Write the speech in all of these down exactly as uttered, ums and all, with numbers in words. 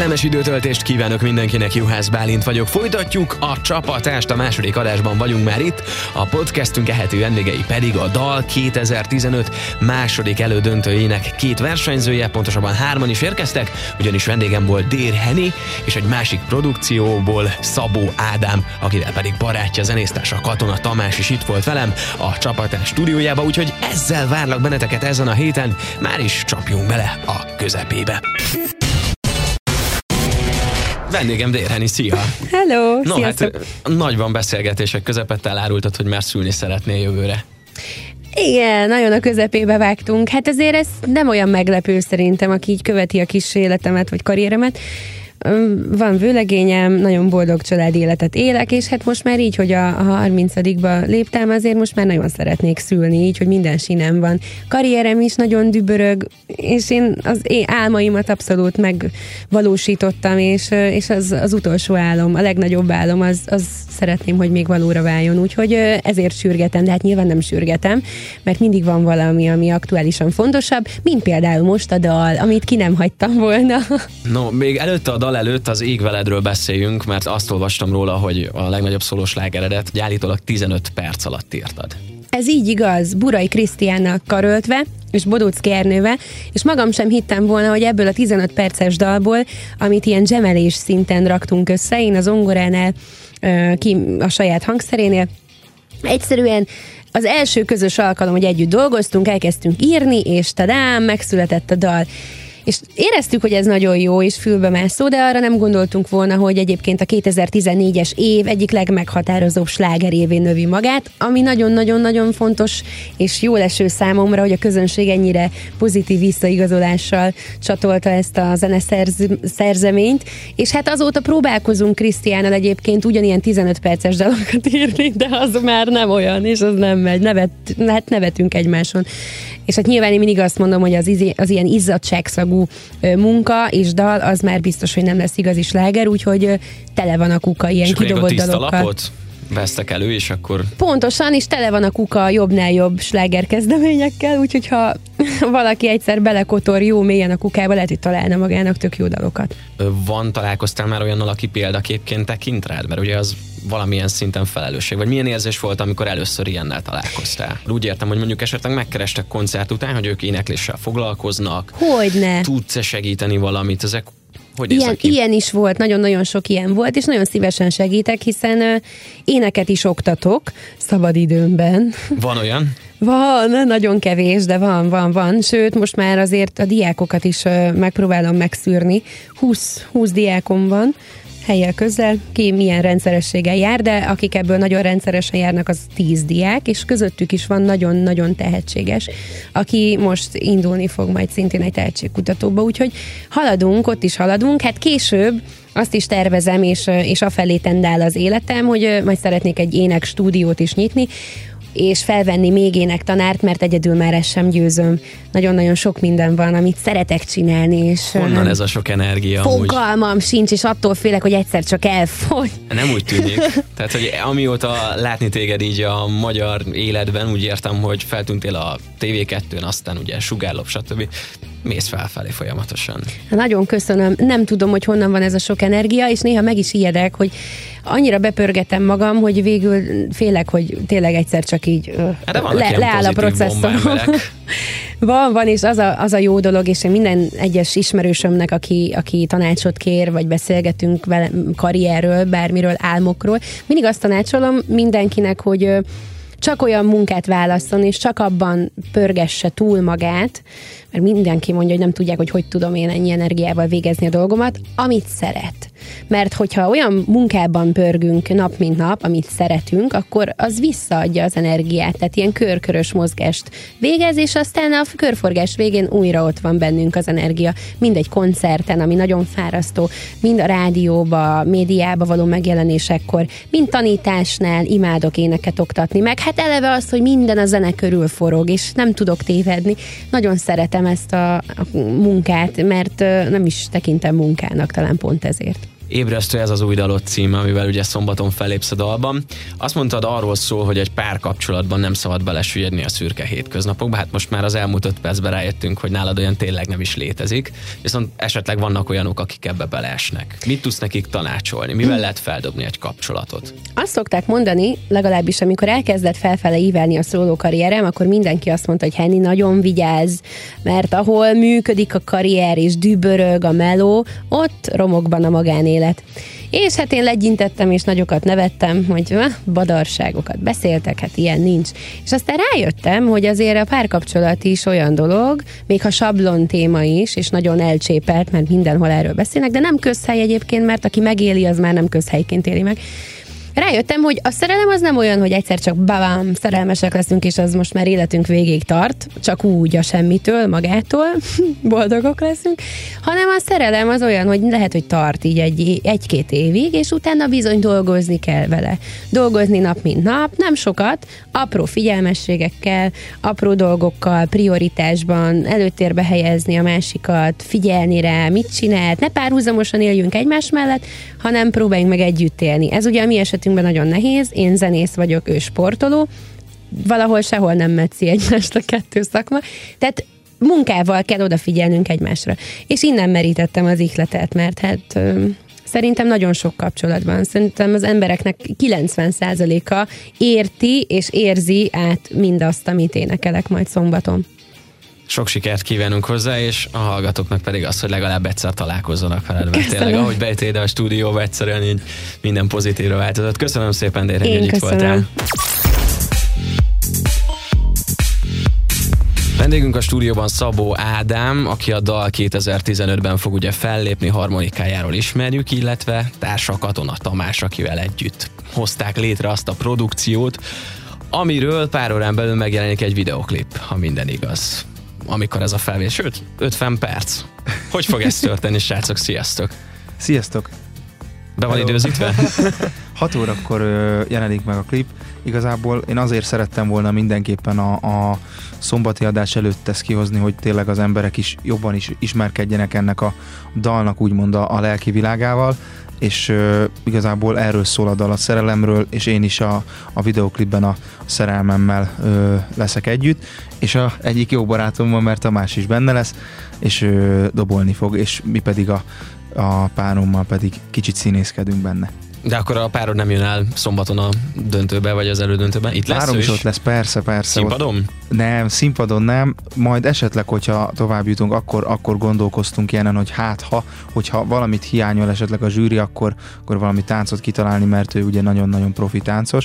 Kellemes időtöltést kívánok mindenkinek, Juhász Bálint vagyok. Folytatjuk a csapatást, a második adásban vagyunk már itt. A podcastünk ehető vendégei pedig a Dal kétezer-tizenöt második elődöntőjének két versenyzője, pontosabban hárman is érkeztek, ugyanis vendégem volt Dér Henny, és egy másik produkcióból Szabó Ádám, akivel pedig barátja, zenésztársa Katona Tamás is itt volt velem a csapatás stúdiójába, úgyhogy ezzel várlak benneteket ezen a héten, már is csapjunk bele a közepébe. Vendégem Dér Henny, szia! Hello, no, sziasztok! Hát nagyban beszélgetések közepette elárultad, hogy már szülni szeretnél jövőre. Igen, nagyon a közepébe vágtunk. Hát azért ez nem olyan meglepő szerintem, aki így követi a kis életemet vagy karrieremet. Van vőlegényem, nagyon boldog családi életet élek, és hát most már így, hogy a, a harmincadikba léptem, azért most már nagyon szeretnék szülni, így, hogy minden sinem van. Karrierem is nagyon dübörög, és én az én álmaimat abszolút megvalósítottam, és, és az, az utolsó álom, a legnagyobb álom, az, az szeretném, hogy még valóra váljon, úgyhogy ezért sürgetem, de hát nyilván nem sürgetem, mert mindig van valami, ami aktuálisan fontosabb, mint például most a dal, amit ki nem hagytam volna. No, még előtte a dal előtt az Ég veledről beszéljünk, mert azt olvastam róla, hogy a legnagyobb szólós slágeredet állítólag tizenöt perc alatt írtad. Ez így igaz, Burai Krisztiánnal karöltve, és Bodóczky Ernővel, és magam sem hittem volna, hogy ebből a tizenöt perces dalból, amit ilyen dzsemelés szinten raktunk össze, én az zongoránál, ki a saját hangszerénél, egyszerűen az első közös alkalom, hogy együtt dolgoztunk, elkezdtünk írni, és tadám, megszületett a dal. És éreztük, hogy ez nagyon jó és fülbemászó, de arra nem gondoltunk volna, hogy egyébként a kétezer-tizennégyes év egyik legmeghatározóbb slágerévé növi magát, ami nagyon-nagyon-nagyon fontos és jó leső számomra, hogy a közönség ennyire pozitív visszaigazolással csatolta ezt a zeneszerzeményt, és hát azóta próbálkozunk Krisztiánnal egyébként ugyanilyen tizenöt perces dalokat írni, de az már nem olyan, és az nem megy, nevet, hát nevetünk egymáson. És hát nyilván én mindig azt mondom, hogy az, izi, az ilyen izzadságszagú munka és dal, az már biztos, hogy nem lesz igazi sláger, úgyhogy tele van a kuka ilyen és kidobott dalokkal. És lapot vesztek elő, és akkor... Pontosan, és tele van a kuka jobbnál jobb sláger kezdeményekkel, úgyhogy ha valaki egyszer belekotor jó mélyen a kukába, lehet, hogy találna magának tök jó dalokat. Van, találkoztál már olyannal, aki példaképként tekint rád? Mert ugye az valamilyen szinten felelősség. Vagy milyen érzés volt, amikor először ilyennel találkoztál? Úgy értem, hogy mondjuk esetleg megkerestek koncert után, hogy ők énekléssel foglalkoznak. Hogyne. Tudsz-e segíteni valamit? Ezek hogy ilyen, ilyen is volt, nagyon-nagyon sok ilyen volt, és nagyon szívesen segítek, hiszen uh, éneket is oktatok szabadidőmben. Van olyan? Van, nagyon kevés, de van, van, van. Sőt, most már azért a diákokat is uh, megpróbálom megszűrni. húsz, húsz diákom van, helyel közel, ki milyen rendszerességgel jár, de akik ebből nagyon rendszeresen járnak, az tíz diák, és közöttük is van nagyon-nagyon tehetséges, aki most indulni fog majd szintén egy tehetségkutatóba, úgyhogy haladunk, ott is haladunk, hát később azt is tervezem, és, és afelé tendál az életem, hogy majd szeretnék egy ének stúdiót is nyitni, és felvenni még énektanárt, mert egyedül már ezt sem győzöm. Nagyon-nagyon sok minden van, amit szeretek csinálni. És honnan ez a sok energia? Fogalmam amúgy sincs, és attól félek, hogy egyszer csak elfogy. Nem úgy tűnik. Tehát, hogy amióta látni téged így a magyar életben, úgy értem, hogy feltűntél a té vé kettőn, aztán ugye Sugárlop, stb. Mész felfelé folyamatosan. Nagyon köszönöm. Nem tudom, hogy honnan van ez a sok energia, és néha meg is ijedek, hogy annyira bepörgetem magam, hogy végül félek, hogy tényleg egyszer csak így le, leáll a processzor. Van, van, és az a, az a jó dolog, és én minden egyes ismerősömnek, aki, aki tanácsot kér, vagy beszélgetünk vele karrierről, bármiről, álmokról, mindig azt tanácsolom mindenkinek, hogy csak olyan munkát válasszon, és csak abban pörgesse túl magát, mert mindenki mondja, hogy nem tudják, hogy hogy tudom én ennyi energiával végezni a dolgomat, amit szeret. Mert hogyha olyan munkában pörgünk nap mint nap, amit szeretünk, akkor az visszaadja az energiát, tehát ilyen körkörös mozgást végez, és aztán a körforgás végén újra ott van bennünk az energia. Mind egy koncerten, ami nagyon fárasztó, mind a rádióba, médiába való megjelenésekkor, mind tanításnál imádok éneket oktatni, meg hát eleve az, hogy minden a zene körül forog, és nem tudok tévedni. Nagyon szeretem ezt a, a munkát, mert nem is tekintem munkának, talán pont ezért. Ébresztő, ez az új dalod címe, amivel ugye szombaton fellépsz a dalban. Azt mondtad, arról szól, hogy egy párkapcsolatban nem szabad belesüllyedni a szürke hétköznapokba. Hát most már az elmúlt öt percben rájöttünk, hogy nálad olyan tényleg nem is létezik. Viszont esetleg vannak olyanok, akik ebbe beleesnek. Mit tudsz nekik tanácsolni? Mivel lehet feldobni egy kapcsolatot? Azt szokták mondani, legalábbis amikor elkezdett felfele ívelni a szóló karrierem, akkor mindenki azt mondta, hogy Henni, nagyon vigyázz, mert ahol működik a karrier és dübörög a meló, ott romokban a magánélet. És hát én legyintettem és nagyokat nevettem, hogy badarságokat beszéltek, hát ilyen nincs. És aztán rájöttem, hogy azért a párkapcsolat is olyan dolog, még ha sablon téma is, és nagyon elcsépelt, mert mindenhol erről beszélnek, de nem közhely egyébként, mert aki megéli, az már nem közhelyként éli meg. Rájöttem, hogy a szerelem az nem olyan, hogy egyszer csak babám, szerelmesek leszünk, és az most már életünk végéig tart, csak úgy a semmitől, magától, boldogok leszünk, hanem a szerelem az olyan, hogy lehet, hogy tart így egy, egy-két évig, és utána bizony dolgozni kell vele. Dolgozni nap mint nap, nem sokat, apró figyelmességekkel, apró dolgokkal, prioritásban, előtérbe helyezni a másikat, figyelni rá, mit csinált, ne párhuzamosan éljünk egymás mellett, hanem próbáljunk meg együtt élni. Ez ugye a mi esetünkben nagyon nehéz, én zenész vagyok, ő sportoló, valahol sehol nem metszi egymást a kettő szakma, tehát munkával kell odafigyelnünk egymásra. És innen merítettem az ihletet, mert hát ö, szerintem nagyon sok kapcsolatban. Szerintem az embereknek kilencven százaléka érti és érzi át mindazt, amit énekelek majd szombaton. Sok sikert kívánunk hozzá, és a hallgatóknak pedig az, hogy legalább egyszer találkozzanak veled, mert tényleg, ahogy bejöttél ide a stúdióba, egyszerűen így minden pozitívra változott. Köszönöm szépen, Dér, hogy itt voltál. Vendégünk a stúdióban Szabó Ádám, aki a Dal kétezer-tizenötben fog ugye fellépni, harmonikájáról ismerjük, illetve társa Katona Tamás, akivel együtt hozták létre azt a produkciót, amiről pár órán belül megjelenik egy videoklip, ha minden igaz. Amikor ez a felvétel, sőt, ötven perc. Hogy fog ez történni, srácok? Sziasztok! Sziasztok! Be van időzítve? hat órakor ö, jelenik meg a klip. Igazából én azért szerettem volna mindenképpen a, a szombati adás előtt ezt kihozni, hogy tényleg az emberek is jobban is ismerkedjenek ennek a dalnak úgymond a, a lelki világával, és ö, igazából erről szól a dal, a szerelemről, és én is a, a videoklipben a szerelmemmel ö, leszek együtt, és a egyik jó barátom van, mert Tamás is benne lesz, és ö, dobolni fog, és mi pedig a, a párommal pedig kicsit színészkedünk benne. De akkor a párod nem jön el szombaton a döntőbe, vagy az elődöntőben? Itt lesz Párom is is ott lesz, persze, persze. Színpadon? Ott, nem, színpadon nem. Majd esetleg, hogyha tovább jutunk, akkor, akkor gondolkoztunk ilyenen, hogy hát ha, hogyha valamit hiányol esetleg a zsűri, akkor, akkor valami táncot kitalálni, mert ő ugye nagyon-nagyon profi táncos.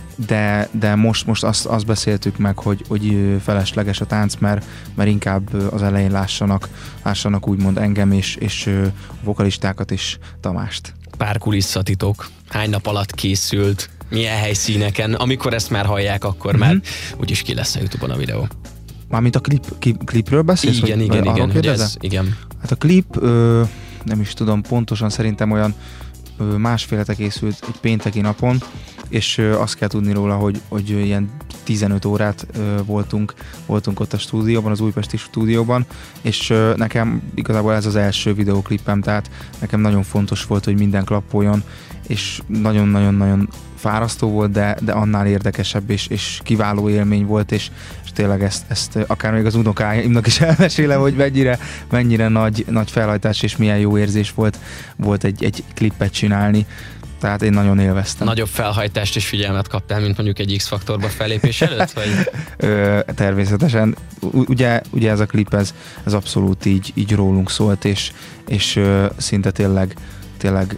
De, de most, most azt, azt beszéltük meg, hogy, hogy felesleges a tánc, mert, mert inkább az elején lássanak, lássanak úgymond engem és, és a vokalistákat és Tamást. Pár kulisszatitok. Hány nap alatt készült? Milyen helyszíneken? Amikor ezt már hallják, akkor mm-hmm. már úgyis ki lesz a YouTube-on a videó. Mármint a klip, klip, klipről beszélsz? Igen, hogy, igen, igen, hogy ez, igen. Hát a klip, ö, nem is tudom pontosan, szerintem olyan ö, másfélete készült egy pénteki napon, és ö, azt kell tudni róla, hogy, hogy ilyen tizenöt órát ö, voltunk, voltunk ott a stúdióban, az újpesti stúdióban, és ö, nekem igazából ez az első videóklipem, tehát nekem nagyon fontos volt, hogy minden klappoljon, és nagyon-nagyon-nagyon fárasztó volt, de, de annál érdekesebb és, és kiváló élmény volt, és, és tényleg ezt, ezt akár még az unokáimnak is elmesélem, hogy mennyire, mennyire nagy, nagy felhajtás és milyen jó érzés volt, volt egy, egy klippet csinálni. Tehát én nagyon élveztem. Nagyobb felhajtást és figyelmet kaptál, mint mondjuk egy X-faktorba fellépés előtt? Vagy? Ö, természetesen. Ugye, ugye ez a klip, ez, ez abszolút így, így rólunk szólt, és, és ö, szinte tényleg, tényleg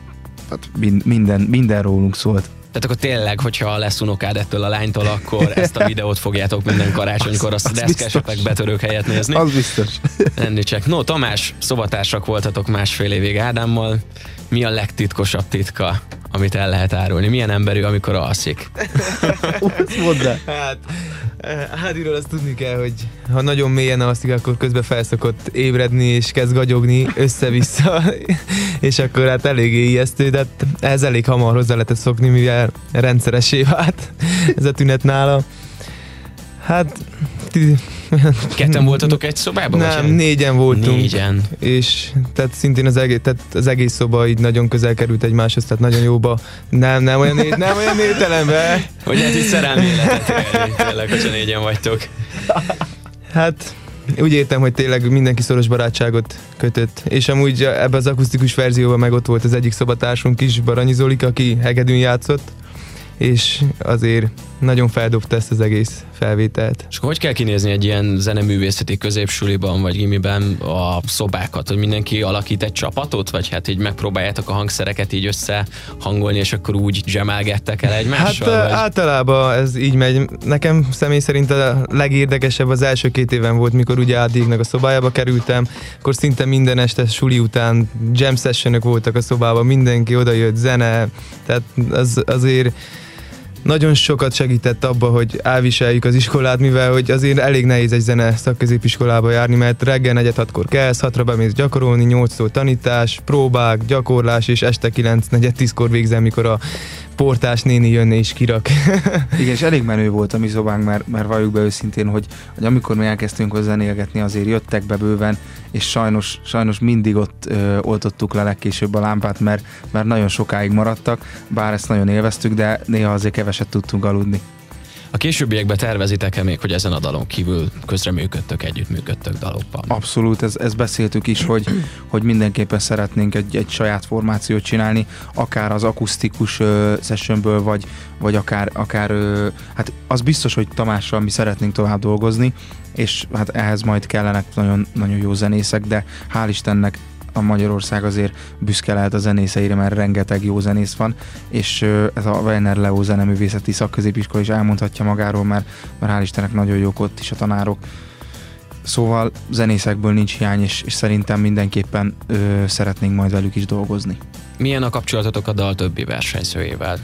hát minden, minden rólunk szólt. Tehát akkor tényleg, hogyha lesz unokád ettől a lánytól, akkor ezt a videót fogjátok minden karácsonykor a deszkesetek betörők helyett nézni. Az biztos. Enni csak. No, Tamás, szobatársak voltatok másfél évig Ádámmal. Mi a legtitkosabb titka, amit el lehet árulni? Milyen emberű, amikor alszik? Mondd el. Hát, Ádiról azt tudni kell, hogy ha nagyon mélyen alszik, akkor közben felszokott ébredni, és kezd gagyogni össze-vissza, és akkor hát eléggé ijesztő, de ez elég hamar hozzá lehetett szokni, mivel rendszeressé vált ez a tünet nála. Hát... Ketten voltatok egy szobában? Nem, vagy négyen voltunk. Négyen. És tehát szintén az egész, tehát az egész szoba így nagyon közel került egymáshoz, tehát nagyon jóba. Nem, nem olyan, né- nem olyan névtelenbe. Hogy lehet itt szerelmi életet élni, tényleg, hogyha négyen vagytok. Hát... Úgy értem, hogy tényleg mindenki szoros barátságot kötött. És amúgy ebben az akusztikus verzióban meg ott volt az egyik szobatársunk is, Baranyi Zolik, aki hegedűn játszott, és azért nagyon feldobta ezt az egész felvételt. És hogy kell kinézni egy ilyen zeneművészeti középsuliban, vagy gimiben a szobákat, hogy mindenki alakít egy csapatot, vagy hát így megpróbáljátok a hangszereket így összehangolni, és akkor úgy jamelgettek el egymással? Hát vagy? Általában ez így megy. Nekem személy szerint a legérdekesebb az első két éven volt, mikor ugye Ádéknak a szobájába kerültem, akkor szinte minden este suli után jam sessionök voltak a szobában, mindenki odajött, zene, tehát az azért nagyon sokat segített abba, hogy elviseljük az iskolát, mivel hogy azért elég nehéz egy zene szakközépiskolába járni, mert reggel negyed hatkor kelsz, hatra bemész gyakorolni, nyolctól tanítás, próbák, gyakorlás, és este kilenc negyed tízkor végzel, mikor a portás néni jönne és kirak. Igen, és elég menő volt a mi szobánk, mert, mert valljuk be őszintén, hogy, hogy amikor mi elkezdtünk hozzá zenélgetni, azért jöttek be bőven, és sajnos, sajnos mindig ott ö, oltottuk le legkésőbb a lámpát, mert, mert nagyon sokáig maradtak, bár ezt nagyon élveztük, de néha azért keveset tudtunk aludni. A későbbiekben tervezitek-e még, hogy ezen a dalon kívül közreműködtök, együttműködtök dalokban? Abszolút, ez, ezt beszéltük is, hogy, hogy mindenképpen szeretnénk egy, egy saját formációt csinálni, akár az akusztikus uh, sessionből, vagy, vagy akár, akár uh, hát az biztos, hogy Tamással mi szeretnénk tovább dolgozni, és hát ehhez majd kellenek nagyon, nagyon jó zenészek, de hál' Istennek a Magyarország azért büszke lehet a zenészeire, mert rengeteg jó zenész van, és ez a Weiner Leo zeneművészeti szakközépiskola is elmondhatja magáról, mert, mert hál' Istennek nagyon jók ott is a tanárok. Szóval zenészekből nincs hiány, és, és szerintem mindenképpen ö, szeretnénk majd velük is dolgozni. Milyen a kapcsolatotok a dal többi versenyzőjével?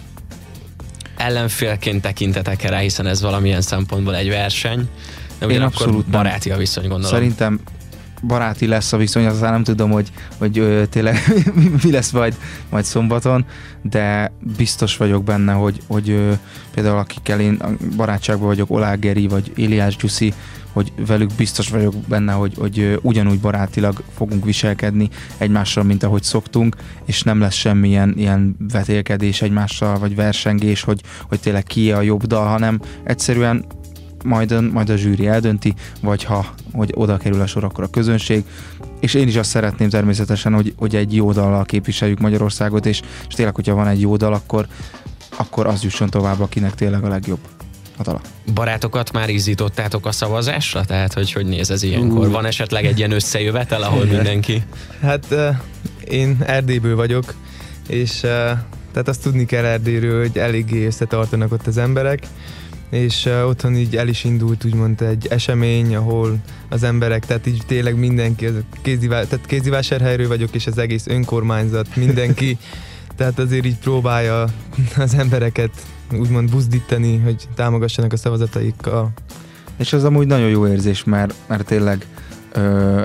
Ellenfélként tekintetek rá, hiszen ez valamilyen szempontból egy verseny, de ugyanakkor baráti a viszony, gondolom. Szerintem baráti lesz a viszony, aztán nem tudom, hogy, hogy ö, tényleg mi lesz majd, majd szombaton, de biztos vagyok benne, hogy, hogy ö, például akikkel én barátságban vagyok, Olá Geri vagy Éliás Gyuszi, hogy velük biztos vagyok benne, hogy, hogy ö, ugyanúgy barátilag fogunk viselkedni egymással, mint ahogy szoktunk, és nem lesz semmilyen ilyen vetélkedés egymással, vagy versengés, hogy, hogy tényleg ki a jobb dal, hanem egyszerűen majd, majd a zsűri eldönti, vagy ha hogy oda kerül a sor, akkor a közönség. És én is azt szeretném természetesen, hogy, hogy egy jó dallal képviseljük Magyarországot, és, és tényleg, hogyha van egy jó dal, akkor, akkor az jusson tovább, akinek tényleg a legjobb a dala. Barátokat már izzítottátok a szavazásra? Tehát, hogy hogy néz ez ilyenkor? Uh. Van esetleg egy ilyen összejövetel, ahol mindenki? Hát uh, én Erdélyből vagyok, és uh, tehát azt tudni kell Erdélyről, hogy eléggé összetartanak ott az emberek, és uh, otthon így el is indult úgymond egy esemény, ahol az emberek, tehát így tényleg mindenki, kézivá, tehát Kézivásárhelyről vagyok, és az egész önkormányzat, mindenki, tehát azért így próbálja az embereket úgymond buzdítani, hogy támogassanak a szavazataikkal. És ez amúgy nagyon jó érzés, mert, mert tényleg ö,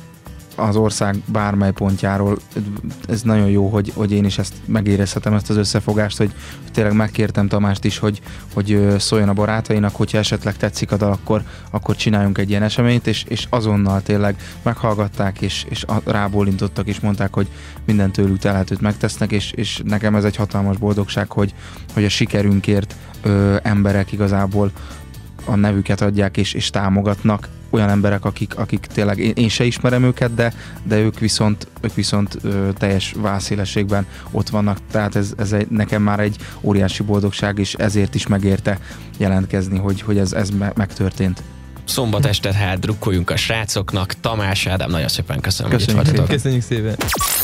az ország bármely pontjáról ez nagyon jó, hogy, hogy én is ezt megérezhetem, ezt az összefogást, hogy, hogy tényleg megkértem Tamást is, hogy, hogy szóljon a barátainak, hogyha esetleg tetszik a dal, akkor, akkor csináljunk egy ilyen eseményt, és, és azonnal tényleg meghallgatták, és, és rábólintottak, és mondták, hogy minden tőlük telhetőt megtesznek, és, és nekem ez egy hatalmas boldogság, hogy, hogy a sikerünkért ö, emberek igazából a nevüket adják, és, és támogatnak, olyan emberek, akik, akik tényleg, én, én se ismerem őket, de, de ők viszont, ők viszont ö, teljes válszélességben ott vannak, tehát ez, ez egy, nekem már egy óriási boldogság, és ezért is megérte jelentkezni, hogy, hogy ez, ez me- megtörtént. Szombat este hát drukkoljunk a srácoknak. Tamás, Ádám, nagyon szépen köszönöm, köszönjük hogy itt szépen. Köszönjük szépen.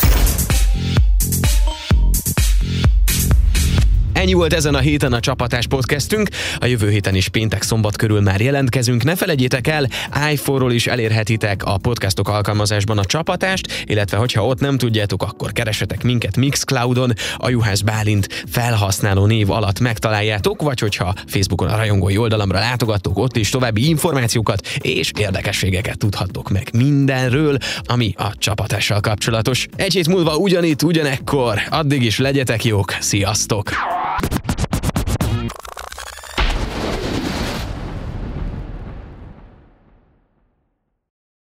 Ennyi volt ezen a héten a Csapatás podcastünk. A jövő héten is péntek szombat körül már jelentkezünk. Ne felejtjétek el, iPhone-ról is elérhetitek a podcastok alkalmazásban a Csapatást, illetve hogyha ott nem tudjátok, akkor keresetek minket Mixcloudon, a Juhász Bálint felhasználó név alatt megtaláljátok, vagy hogyha Facebookon a rajongói oldalamra látogattok, ott is további információkat és érdekességeket tudhattok meg mindenről, ami a Csapatással kapcsolatos. Egy hét múlva ugyanitt, ugyanekkor. Addig is legyetek jók, sziasztok!